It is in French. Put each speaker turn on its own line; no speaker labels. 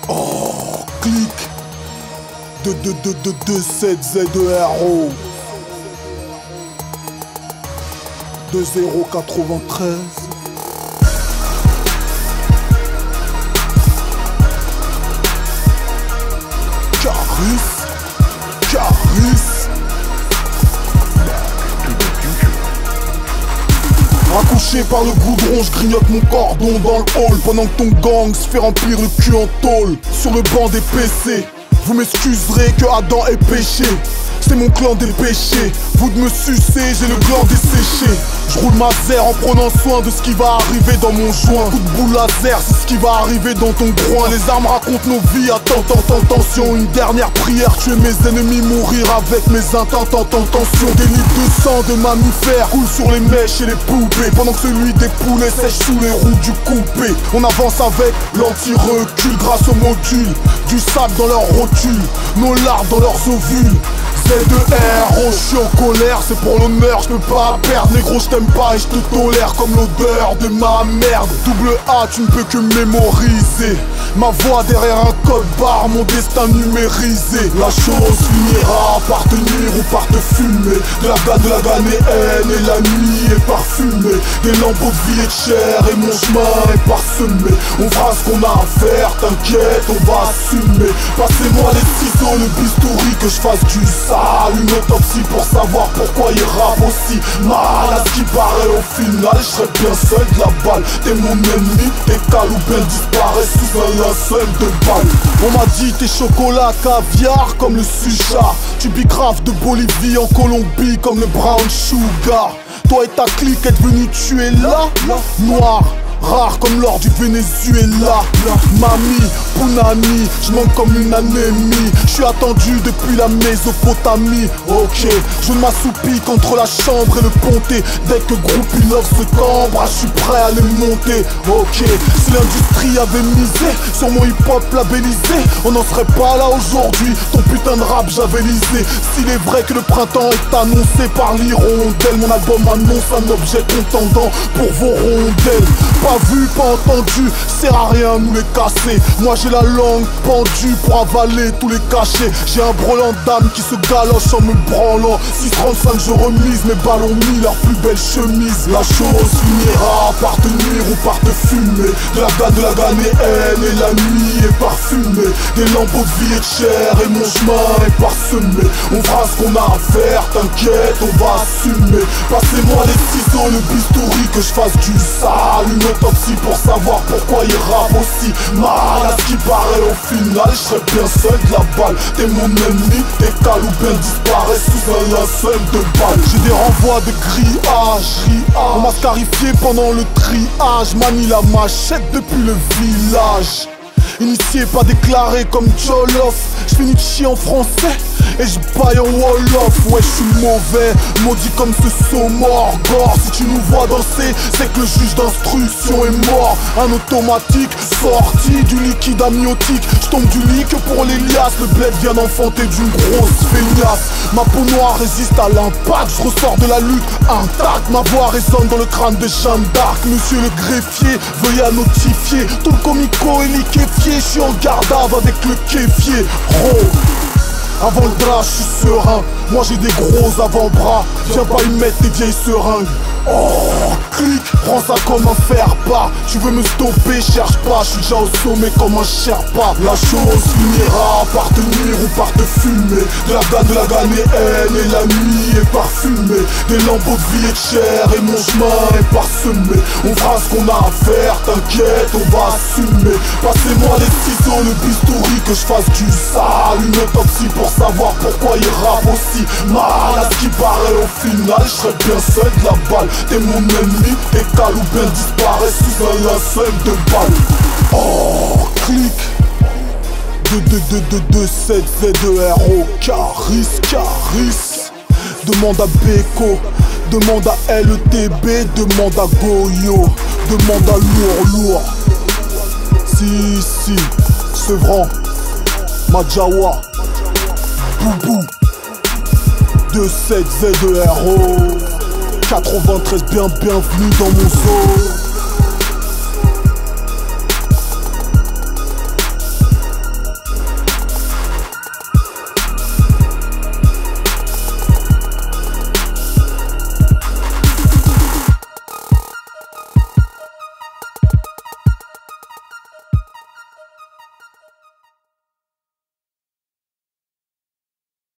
Oh, clic 2-7-Z-E-R-O 2093. Caris. Raccouché par le goudron, je grignote mon cordon dans le hall pendant que ton gang se fait remplir le cul en tôle. Sur le banc des PC, vous m'excuserez que Adam ait péché. C'est mon clan des péchés, vous de me sucer, j'ai le gland desséché. Je roule ma zère en prenant soin de ce qui va arriver dans mon joint. Coup de boule laser, c'est ce qui va arriver dans ton groin. Les armes racontent nos vies, attends, tension. Une dernière prière, tuer mes ennemis, mourir avec mes intentions. Des litres de sang de mammifères coulent sur les mèches et les poupées, pendant que celui des poulets sèche sous les roues du coupé. On avance avec l'anti-recul grâce au module du sable dans leurs rotules, nos larves dans leurs ovules. Z2R, je suis en colère, c'est pour l'honneur, je peux pas perdre. Négro, je t'aime pas et je te tolère comme l'odeur de ma merde. Double A, tu ne peux que mémoriser ma voix derrière un code barre, mon destin numérisé. La chose finira par te nuire ou par te fumer. De la ghanéenne et la nuit est parfumée. Des lambeaux de vie et de chair et mon chemin est parsemé. On fera ce qu'on a à faire, t'inquiète, on va assumer. Passez-moi les ciseaux, le bistouri, que je fasse du sale. Une autopsie pour savoir pourquoi il rappe aussi mal. À ce qui paraît au final, je serais bien seul de la balle. T'es mon ennemi, tes caloupins disparaissent sous un linceul de balle. On m'a dit t'es chocolat caviar comme le sucha. Tu bicraves de Bolivie en Colombie comme le brown sugar. Toi et ta clique êtes venus tuer là, noir. Rare comme l'or du Venezuela. Mami, Punani, je manque comme une anémie. Je suis attendu depuis la Mésopotamie. Ok, je ne m'assoupis qu'entre la chambre et le ponté. Dès que Groupie Love se cambre, je suis prêt à les monter. Ok, si l'industrie avait misé sur mon hip-hop labellisé, on n'en serait pas là aujourd'hui. Ton putain de rap javelisé. S'il est vrai que le printemps est annoncé par l'hirondelle, mon album annonce un objet contendant pour vos rondelles. Pas vu, pas entendu, sert à rien nous les casser. Moi j'ai la langue pendue pour avaler tous les cachets. J'ai un brelan d'âme qui se galoche en me branlant. 635 je remise, mes ballons mis leur plus belle chemise. La chose finira par te nuire ou par te fumer. De la ghanéenne et la nuit est parfumée. Des lambeaux de vie et de chair et mon chemin est parsemé. On fera ce qu'on a à faire, t'inquiète, on va assumer. Passez-moi les ciseaux, le bistouri, que je fasse du sale. Une autopsie pour savoir pourquoi il rappe aussi mal. À ce qui paraît au final, je serais bien seul de la balle. T'es mon ennemi, tes caloupins disparaissent sous un linceul de balle. J'ai des renvois de grillage. On m'a scarifié pendant le triage. Manie la machette depuis le village. Initié, pas déclaré comme Jolof. J'finis de chier en français et je baille en Wolof. Ouais, je suis mauvais, maudit comme ce saut mort gore. Si tu nous vois danser, c'est que le juge d'instruction est mort. Un automatique sorti du liquide amniotique. Je tombe du lit que pour les liasses. Le bled vient d'enfanter d'une grosse feignasse. Ma peau noire résiste à l'impact. Je ressors de la lutte intacte. Ma voix résonne dans le crâne de Jeanne d'Arc. Monsieur le greffier, veuillez à notifier. Tout le comico est liquéfié. Je suis en garde avec le kéfier. Avant le drap, je suis serein. Moi j'ai des gros avant-bras. Viens pas y mettre tes vieilles seringues. Oh, clic, prends ça comme un faire-part. Tu veux me stopper, cherche pas. Je suis déjà au sommet comme un Sherpa. La chose finira par te nuire ou par te fumer. De la ghanéenne et la nuit est parfumée. Des lambeaux de vie et de chair et mon chemin est parsemé. On fera ce qu'on a à faire, t'inquiète, on va assumer. Passez-moi les ciseaux, le bistouri, que je fasse du sale. Une autopsie pour savoir pourquoi il rappe aussi mal. À ce qui paraît au final, je serais bien seul de la balle. T'es mon ennemi, tes caloupins disparaissent sous un linceul de balle. Oh, clic 2-7-Z-E-R-O Caris. Demande à Beko, demande à LETB, demande à Goyo, demande à Lourd. Si, Sevran, Majawa, Boubou 2-7-Z-E-R-O 93, bienvenue dans mon zoo.